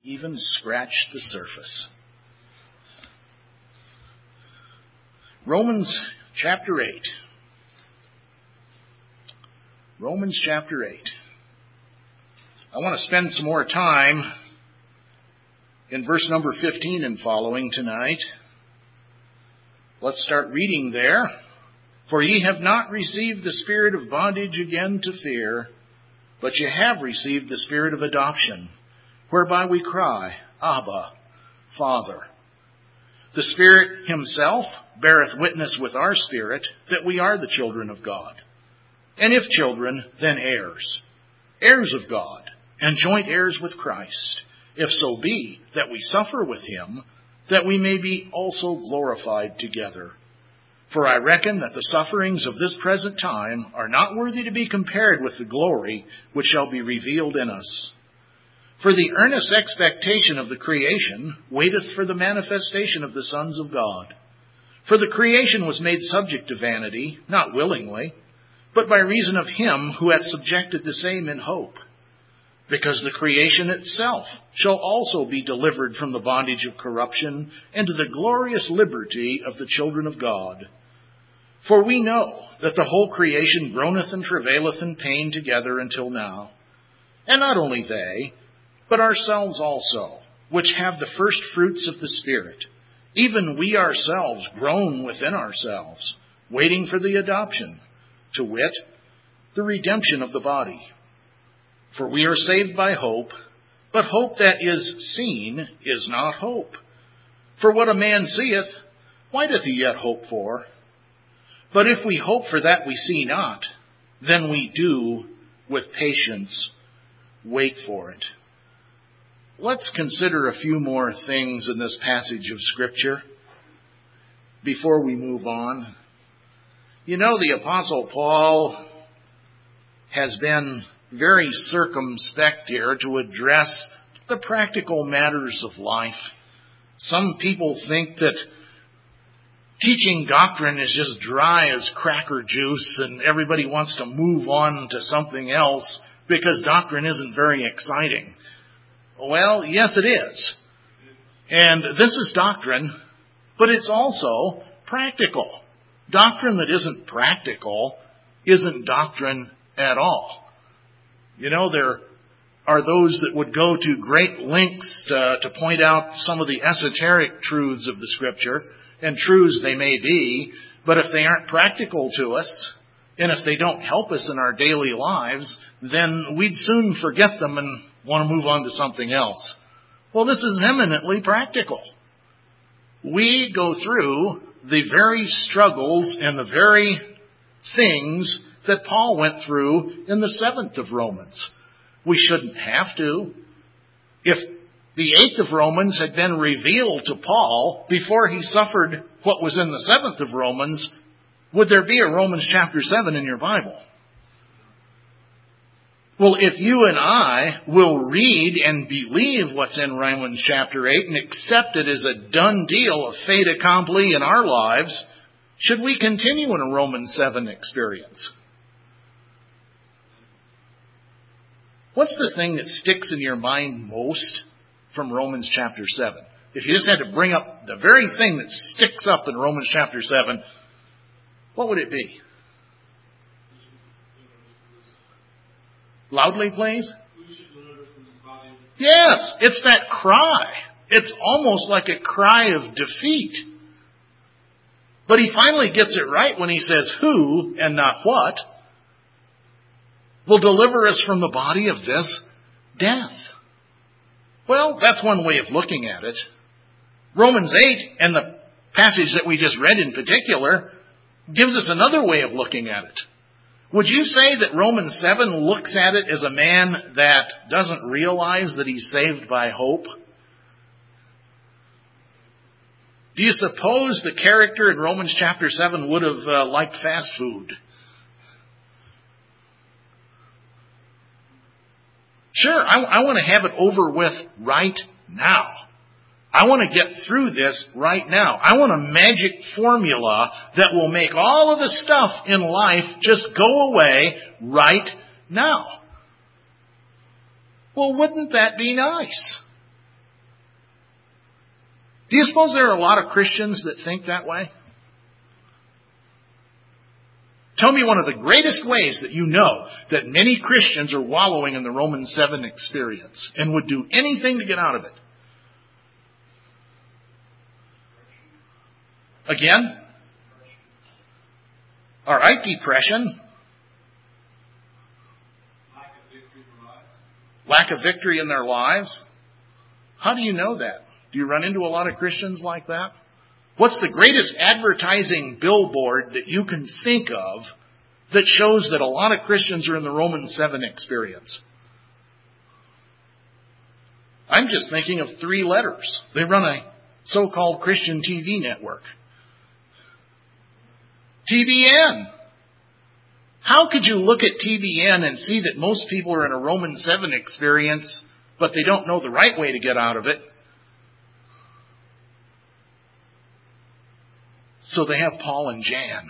even scratched the surface. Romans chapter 8. Romans chapter 8. I want to spend some more time in verse number 15 and following tonight. Let's start reading there. For ye have not received the spirit of bondage again to fear, but ye have received the spirit of adoption, whereby we cry, Abba, Father. The Spirit himself beareth witness with our spirit that we are the children of God. And if children, then heirs, heirs of God, and joint heirs with Christ, if so be that we suffer with him, that we may be also glorified together. For I reckon that the sufferings of this present time are not worthy to be compared with the glory which shall be revealed in us. For the earnest expectation of the creation waiteth for the manifestation of the sons of God. For the creation was made subject to vanity, not willingly, but by reason of him who hath subjected the same in hope. Because the creation itself shall also be delivered from the bondage of corruption into the glorious liberty of the children of God. For we know that the whole creation groaneth and travaileth in pain together until now. And not only they, but ourselves also, which have the first fruits of the Spirit, even we ourselves groan within ourselves, waiting for the adoption, to wit, the redemption of the body. For we are saved by hope, but hope that is seen is not hope. For what a man seeth, why doth he yet hope for? But if we hope for that we see not, then we do, with patience, wait for it. Let's consider a few more things in this passage of Scripture before we move on. You know, the Apostle Paul has been very circumspect here to address the practical matters of life. Some people think that teaching doctrine is just dry as cracker juice and everybody wants to move on to something else because doctrine isn't very exciting. Well, yes, it is. And this is doctrine, but it's also practical. Doctrine that isn't practical isn't doctrine at all. You know, there are those that would go to great lengths to point out some of the esoteric truths of the Scripture, and truths they may be, but if they aren't practical to us, and if they don't help us in our daily lives, then we'd soon forget them and want to move on to something else. Well, this is eminently practical. We go through the very struggles and the very things that Paul went through in the 7th of Romans. We shouldn't have to. If the 8th of Romans had been revealed to Paul before he suffered what was in the 7th of Romans, would there be a Romans chapter 7 in your Bible? Well, if you and I will read and believe what's in Romans chapter 8 and accept it as a done deal, a fait accompli in our lives, should we continue in a Romans 7 experience? What's the thing that sticks in your mind most from Romans chapter 7? If you just had to bring up the very thing that sticks up in Romans chapter 7, what would it be? Loudly, please. Yes, it's that cry. It's almost like a cry of defeat. But he finally gets it right when he says, who, and not what, will deliver us from the body of this death? Well, that's one way of looking at it. Romans 8, and the passage that we just read in particular, gives us another way of looking at it. Would you say that Romans 7 looks at it as a man that doesn't realize that he's saved by hope? Do you suppose the character in Romans chapter 7 would have liked fast food? Sure, I want to have it over with right now. I want to get through this right now. I want a magic formula that will make all of the stuff in life just go away right now. Well, wouldn't that be nice? Do you suppose there are a lot of Christians that think that way? Tell me one of the greatest ways that you know that many Christians are wallowing in the Romans 7 experience and would do anything to get out of it. Again? All right, depression. Lack of victory in their lives. How do you know that? Do you run into a lot of Christians like that? What's the greatest advertising billboard that you can think of that shows that a lot of Christians are in the Romans 7 experience? I'm just thinking of 3 letters. They run a so-called Christian TV network. TBN. How could you look at TBN and see that most people are in a Romans 7 experience, but they don't know the right way to get out of it? So they have Paul and Jan.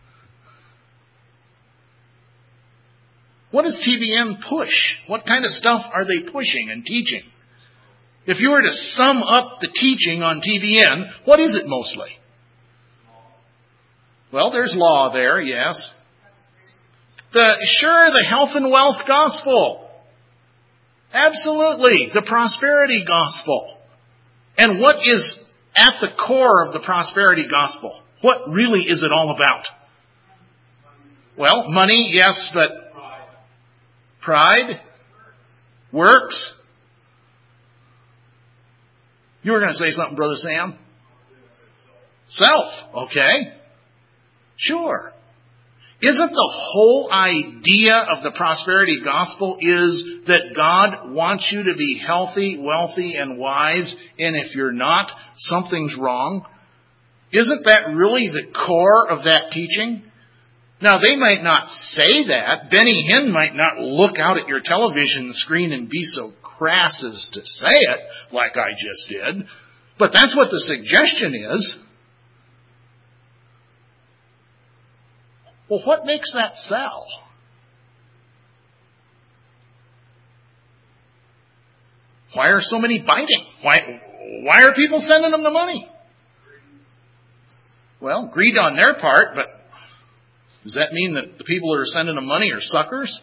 What does TBN push? What kind of stuff are they pushing and teaching? If you were to sum up the teaching on TBN, what is it mostly? Well, there's law there, yes. The health and wealth gospel. Absolutely. The prosperity gospel. And what is at the core of the prosperity gospel? What really is it all about? Well, money, yes, but pride, works. You were going to say something, Brother Sam? Self, okay. Sure. Isn't the whole idea of the prosperity gospel is that God wants you to be healthy, wealthy, and wise, and if you're not, something's wrong? Isn't that really the core of that teaching? Now, they might not say that. Benny Hinn might not look out at your television screen and be so crass as to say it, like I just did. But that's what the suggestion is. Well, what makes that sell? Why are so many biting? Why are people sending them the money? Well, greed on their part, but does that mean that the people who are sending them money are suckers?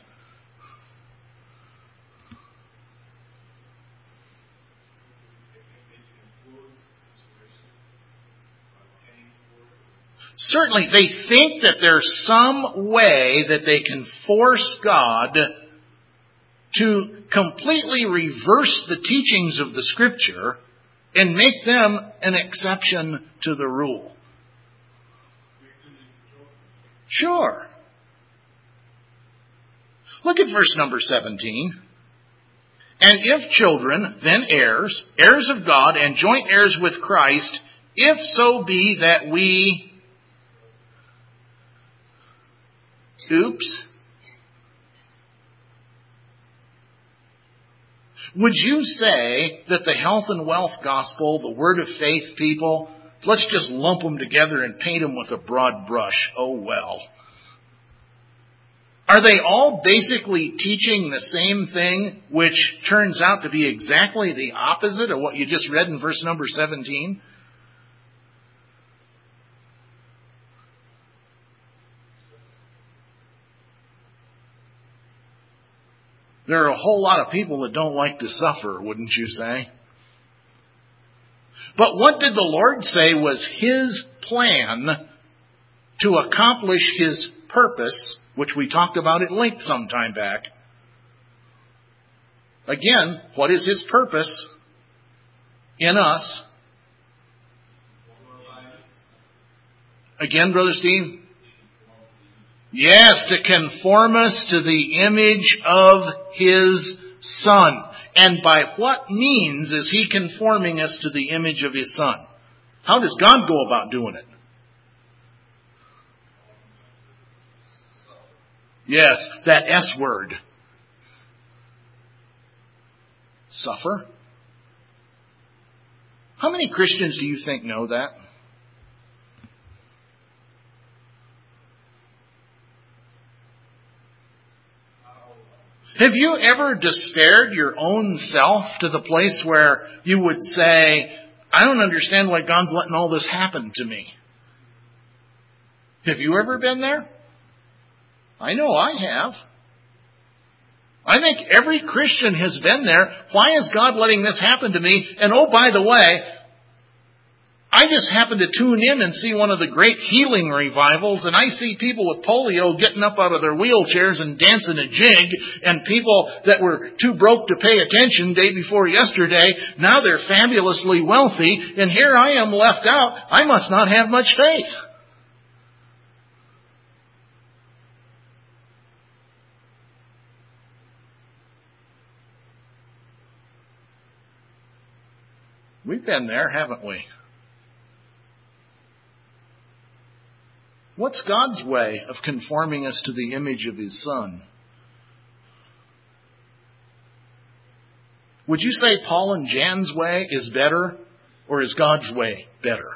Certainly, they think that there's some way that they can force God to completely reverse the teachings of the Scripture and make them an exception to the rule. Sure. Look at verse number 17. And if children, then heirs, heirs of God, and joint heirs with Christ, if so be that we... Oops. Would you say that the health and wealth gospel, the word of faith people, let's just lump them together and paint them with a broad brush? Oh, well. Are they all basically teaching the same thing, which turns out to be exactly the opposite of what you just read in verse number 17? There are a whole lot of people that don't like to suffer, wouldn't you say? But what did the Lord say was His plan to accomplish His purpose, which we talked about at length some time back? Again, what is His purpose in us? Again, Brother Steve? Yes, to conform us to the image of His Son. And by what means is He conforming us to the image of His Son? How does God go about doing it? Yes, that S word. Suffer. How many Christians do you think know that? Have you ever despaired your own self to the place where you would say, I don't understand why God's letting all this happen to me. Have you ever been there? I know I have. I think every Christian has been there. Why is God letting this happen to me? And oh, by the way, I just happened to tune in and see one of the great healing revivals, and I see people with polio getting up out of their wheelchairs and dancing a jig, and people that were too broke to pay attention day before yesterday, now they're fabulously wealthy, and here I am left out. I must not have much faith. We've been there, haven't we? What's God's way of conforming us to the image of His Son? Would you say Paul and Jan's way is better, or is God's way better?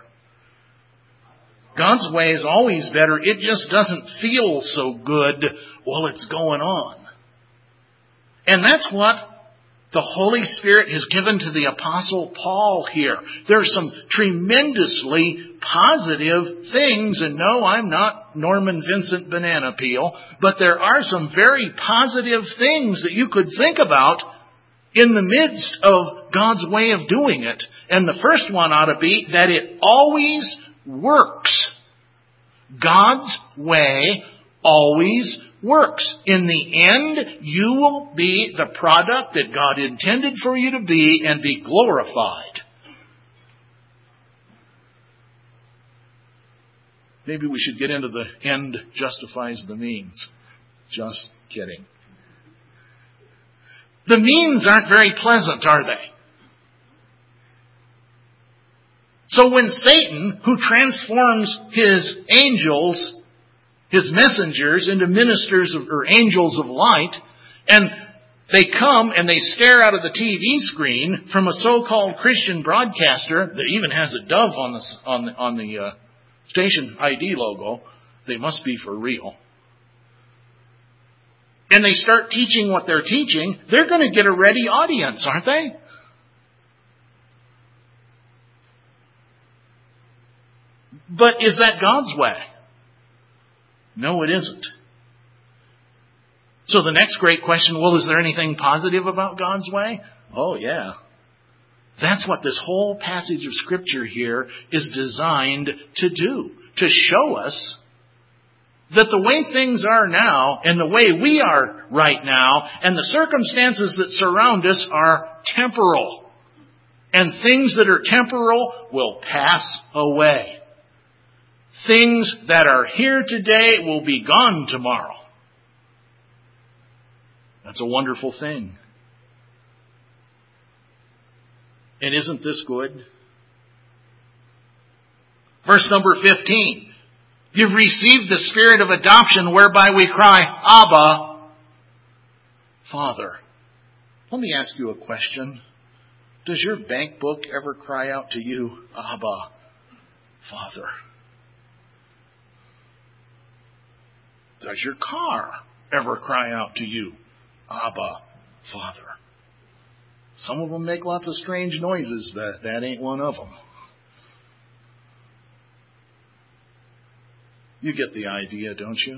God's way is always better. It just doesn't feel so good while it's going on. And that's what the Holy Spirit has given to the Apostle Paul here. There's some tremendously positive things, and no, I'm not Norman Vincent Banana Peel, but there are some very positive things that you could think about in the midst of God's way of doing it. And the first one ought to be that it always works. God's way always works. In the end, you will be the product that God intended for you to be and be glorified. Maybe we should get into the end justifies the means. Just kidding. The means aren't very pleasant, are they? So when Satan, who transforms his angels, his messengers, into ministers or angels of light, and they come and they stare out of the TV screen from a so-called Christian broadcaster that even has a dove on the station ID logo, they must be for real. And they start teaching what they're teaching, they're going to get a ready audience, aren't they? But is that God's way? No, it isn't. So the next great question, well, is there anything positive about God's way? Oh, yeah. That's what this whole passage of Scripture here is designed to do. To show us that the way things are now, and the way we are right now, and the circumstances that surround us are temporal. And things that are temporal will pass away. Things that are here today will be gone tomorrow. That's a wonderful thing. And isn't this good? Verse number 15. You've received the spirit of adoption whereby we cry, Abba, Father. Let me ask you a question. Does your bank book ever cry out to you, Abba, Father? Does your car ever cry out to you, Abba, Father? Some of them make lots of strange noises. That ain't one of them. You get the idea, don't you?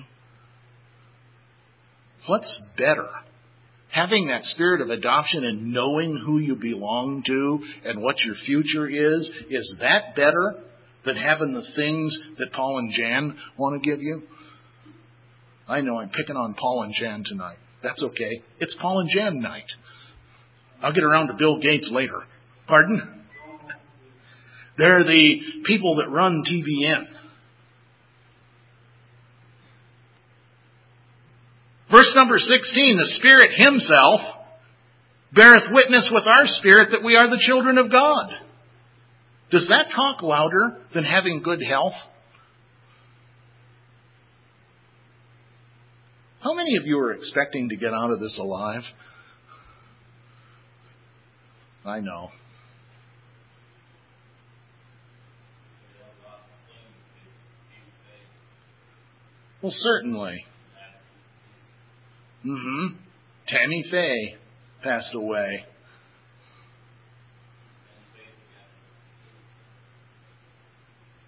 What's better? Having that spirit of adoption and knowing who you belong to and what your future is that better than having the things that Paul and Jan want to give you? I know I'm picking on Paul and Jan tonight. That's okay. It's Paul and Jan night. I'll get around to Bill Gates later. Pardon? They're the people that run TBN. Verse number 16, the Spirit Himself beareth witness with our spirit that we are the children of God. Does that talk louder than having good health? How many of you are expecting to get out of this alive? I know. Well, certainly. Tammy Faye passed away.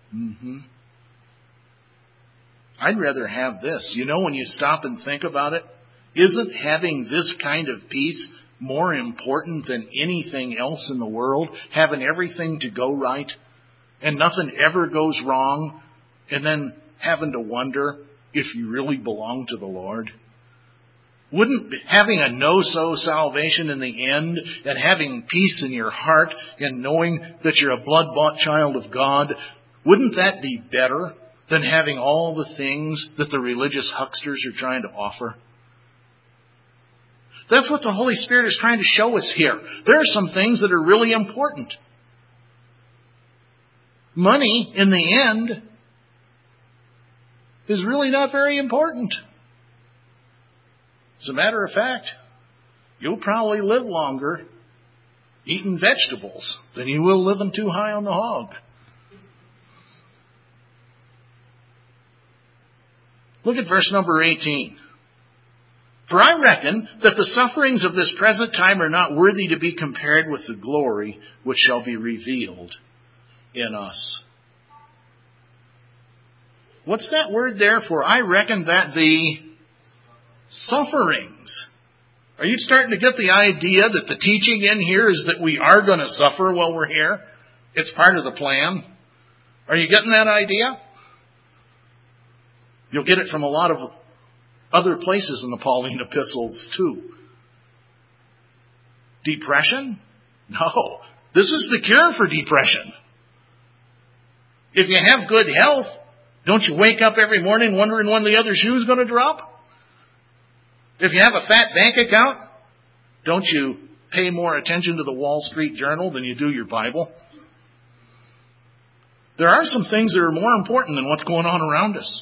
I'd rather have this. You know, when you stop and think about it, isn't having this kind of peace more important than anything else in the world? Having everything to go right and nothing ever goes wrong, and then having to wonder if you really belong to the Lord? Wouldn't having a no-so salvation in the end and having peace in your heart and knowing that you're a blood-bought child of God, wouldn't that be better than having all the things that the religious hucksters are trying to offer? That's what the Holy Spirit is trying to show us here. There are some things that are really important. Money, in the end, is really not very important. As a matter of fact, you'll probably live longer eating vegetables than you will living too high on the hog. Look at verse number 18. For I reckon that the sufferings of this present time are not worthy to be compared with the glory which shall be revealed in us. What's that word there for? I reckon that the sufferings. Are you starting to get the idea that the teaching in here is that we are going to suffer while we're here? It's part of the plan. Are you getting that idea? You'll get it from a lot of other places in the Pauline epistles too. Depression? No. This is the cure for depression. If you have good health, don't you wake up every morning wondering when the other shoe's going to drop? If you have a fat bank account, don't you pay more attention to the Wall Street Journal than you do your Bible? There are some things that are more important than what's going on around us.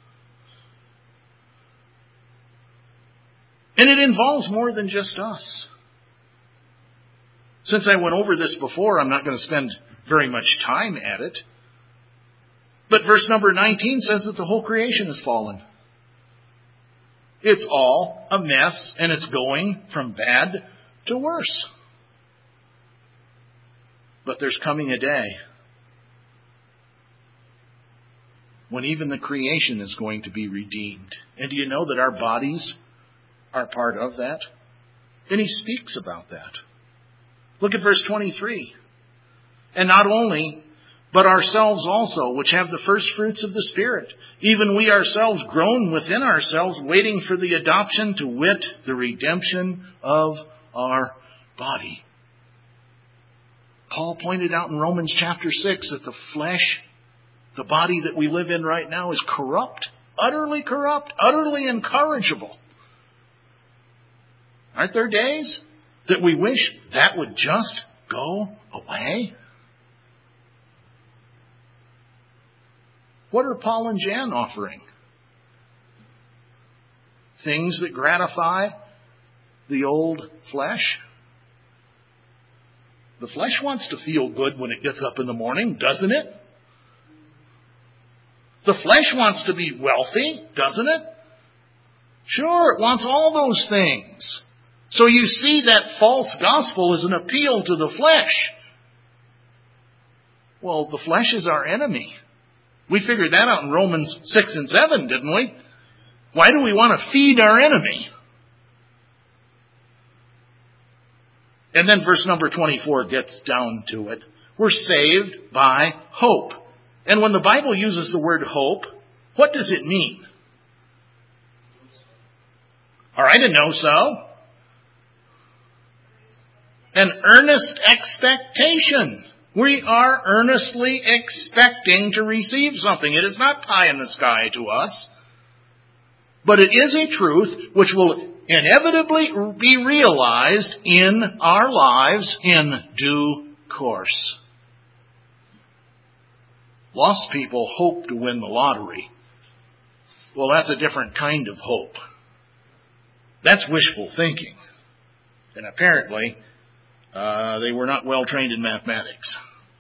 And it involves more than just us. Since I went over this before, I'm not going to spend very much time at it. But verse number 19 says that the whole creation has fallen. It's all a mess, and it's going from bad to worse. But there's coming a day when even the creation is going to be redeemed. And do you know that our bodies are part of that? And he speaks about that. Look at verse 23. And not only, but ourselves also, which have the first fruits of the Spirit, even we ourselves groan within ourselves, waiting for the adoption, to wit, the redemption of our body. Paul pointed out in Romans chapter 6 that the flesh, the body that we live in right now, is corrupt, utterly incorrigible. Aren't there days that we wish that would just go away? What are Paul and Jan offering? Things that gratify the old flesh? The flesh wants to feel good when it gets up in the morning, doesn't it? The flesh wants to be wealthy, doesn't it? Sure, it wants all those things. So you see that false gospel is an appeal to the flesh. Well, the flesh is our enemy. We figured that out in Romans 6 and 7, didn't we? Why do we want to feed our enemy? And then verse number 24 gets down to it. We're saved by hope. And when the Bible uses the word hope, what does it mean? All right, a no-so. An earnest expectation. We are earnestly expecting to receive something. It is not pie in the sky to us. But it is a truth which will inevitably be realized in our lives in due course. Lost people hope to win the lottery. Well, that's a different kind of hope. That's wishful thinking. And apparently, they were not well trained in mathematics.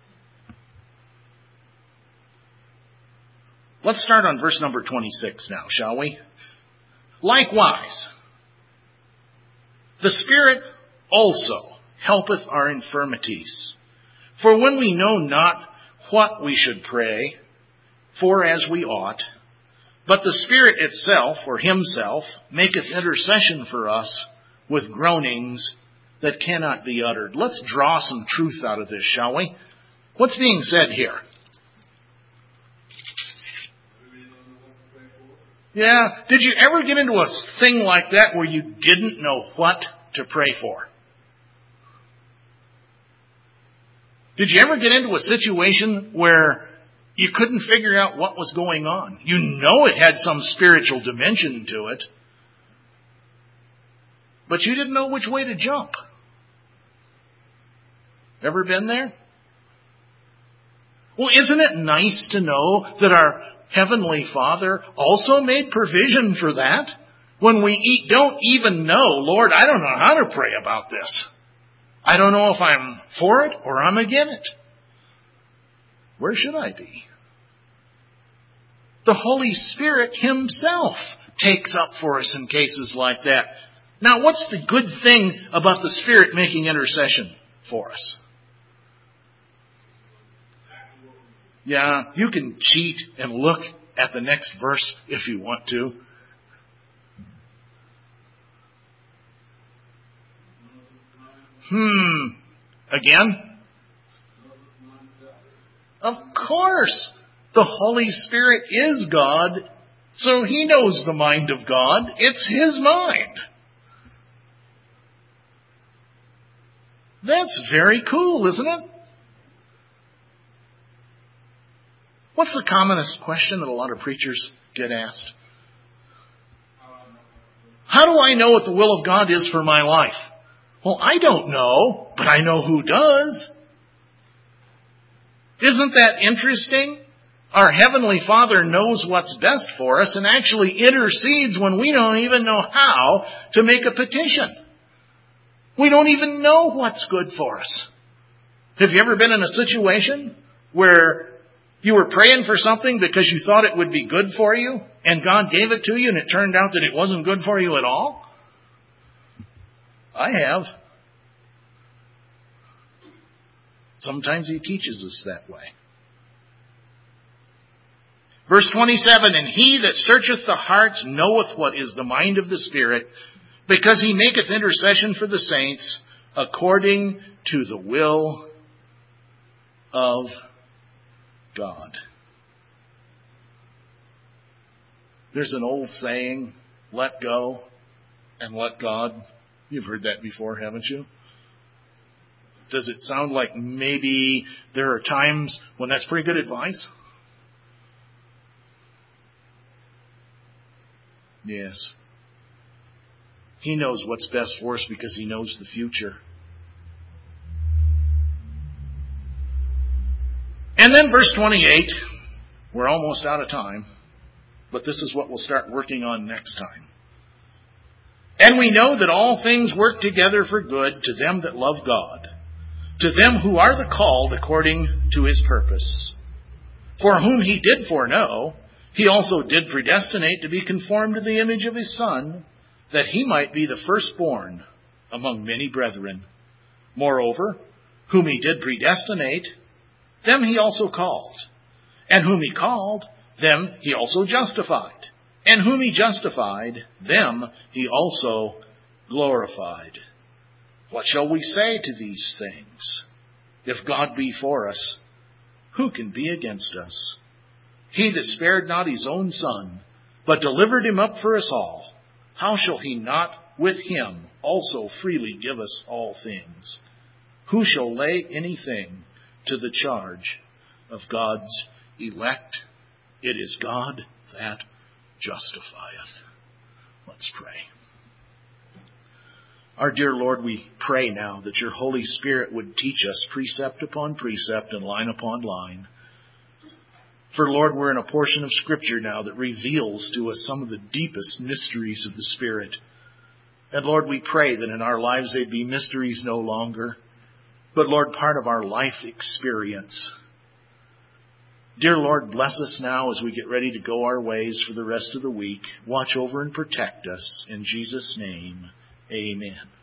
Let's start on verse number 26 now, shall we? Likewise, the Spirit also helpeth our infirmities. For when we know not what we should pray, for as we ought, but the Spirit itself, or Himself, maketh intercession for us with groanings that cannot be uttered. Let's draw some truth out of this, shall we? What's being said here? Yeah, did you ever get into a thing like that where you didn't know what to pray for? Did you ever get into a situation where you couldn't figure out what was going on? You know it had some spiritual dimension to it, but you didn't know which way to jump. Ever been there? Well, isn't it nice to know that our Heavenly Father also made provision for that? When we don't even know, Lord, I don't know how to pray about this. I don't know if I'm for it or I'm against it. Where should I be? The Holy Spirit Himself takes up for us in cases like that. Now, what's the good thing about the Spirit making intercession for us? Yeah, you can cheat and look at the next verse if you want to. Again? Of course. The Holy Spirit is God, so He knows the mind of God. It's His mind. That's very cool, isn't it? What's the commonest question that a lot of preachers get asked? How do I know what the will of God is for my life? Well, I don't know, but I know who does. Isn't that interesting? Our Heavenly Father knows what's best for us and actually intercedes when we don't even know how to make a petition. We don't even know what's good for us. Have you ever been in a situation where you were praying for something because you thought it would be good for you, and God gave it to you, and it turned out that it wasn't good for you at all? I have. Sometimes He teaches us that way. Verse 27, and He that searcheth the hearts knoweth what is the mind of the Spirit, because He maketh intercession for the saints according to the will of God. There's an old saying, let go and let God. You've heard that before, haven't you? Does it sound like maybe there are times when that's pretty good advice? Yes. He knows what's best for us because He knows the future. And then verse 28, we're almost out of time, but this is what we'll start working on next time. And we know that all things work together for good to them that love God, to them who are the called according to His purpose. For whom He did foreknow, He also did predestinate to be conformed to the image of His Son, that He might be the firstborn among many brethren. Moreover, whom He did predestinate, them He also called. And whom He called, them He also justified. And whom He justified, them He also glorified. What shall we say to these things? If God be for us, who can be against us? He that spared not His own Son, but delivered Him up for us all, how shall He not with Him also freely give us all things? Who shall lay anything to the charge of God's elect? It is God that justifieth. Let's pray. Our dear Lord, we pray now that Your Holy Spirit would teach us precept upon precept and line upon line. For Lord, we're in a portion of Scripture now that reveals to us some of the deepest mysteries of the Spirit. And Lord, we pray that in our lives they'd be mysteries no longer, but Lord, part of our life experience. Dear Lord, bless us now as we get ready to go our ways for the rest of the week. Watch over and protect us. In Jesus' name, amen.